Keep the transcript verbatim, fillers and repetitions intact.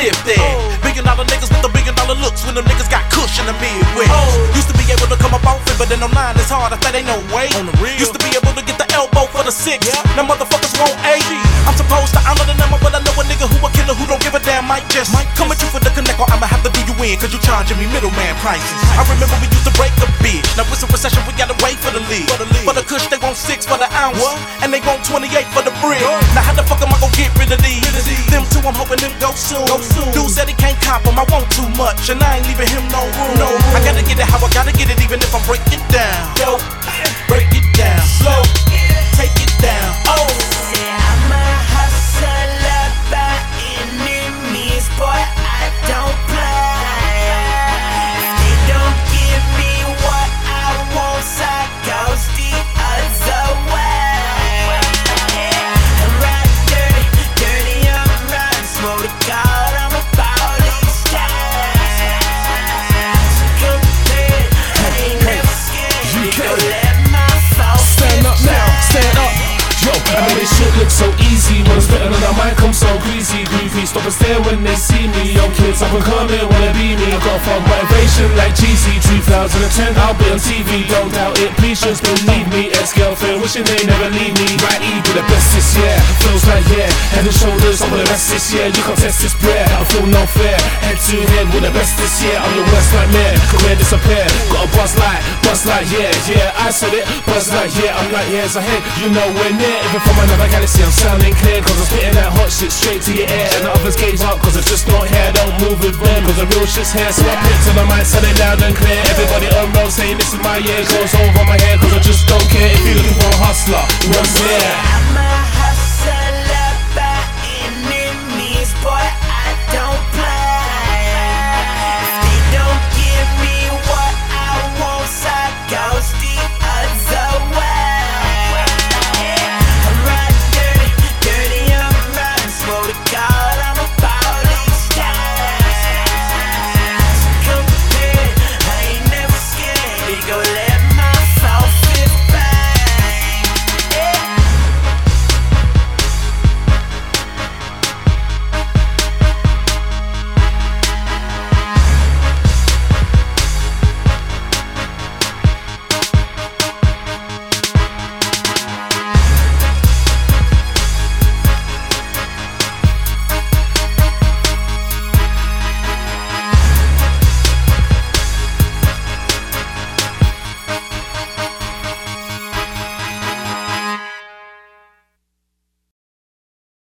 live there. Billion dollar niggas with the billion dollar looks when them niggas got kush in the Midwest. Used to be able to come up off it, but then online it's hard. I thought ain't no way. On the real. Used to be able to get the elbow for the six. Now motherfuckers want eight. I'm supposed to honor the number, but I know a nigga who a killer who don't give a damn might just come at you for the connect, or I'ma have to do you in, cause you charging me middleman prices. I remember we used to break the bitch. Now it's a recession, we gotta wait for the lead. For the kush, they want six for the ounce, and they want twenty-eight for the brick. Now how the fuck am I gon' get rid of these? Them two, I'm hoping them go soon. Dude said he can't cop them, I want too much, and I ain't leaving him no room. No, I gotta get it how I gotta get it, even if I break it down. Yo, break it down, slow, take it down. Oh, I'm a hustler by any means, boy, I don't play. If they don't give me what I want, I goes the other way. I'm right dirty, dirty, I'm right. Swear to God, I'm about these stacks. Compared, I ain't never scared. You gon' let my fault stand up now, stand up. Yo, I know this shit looks so easy, when I'm spitting on the mic I'm so greasy, groovy. Stop and stare when they see me. Yo kids up and coming, wanna be me. I got fuck motivation like G C. Two thousand ten, I'll be on T V. Don't doubt it, please just believe me. Ex-girlfriend wishing they never leave me. Right E with the best this year, feels like yeah. Head and shoulders, I'm with the best this year. You can't test this bread, I feel no fear. Head to head with the best this year. I'm your worst nightmare, career disappear. Got a buzz light, buzz light, yeah, yeah. I said it, buzz light, yeah. I'm like years ahead, you know we're near. Even from another galaxy, I'm sounding clear, cause I'm spitting that hot shit straight to your ear. And the others gaze up, cause it's just not here. Don't move with them, cause the real shit's here. So I pick to the mic, said it loud and clear. Everybody on road saying this is my year. Goes over my head, cause I just don't care. If you're looking for a hustler, what's here?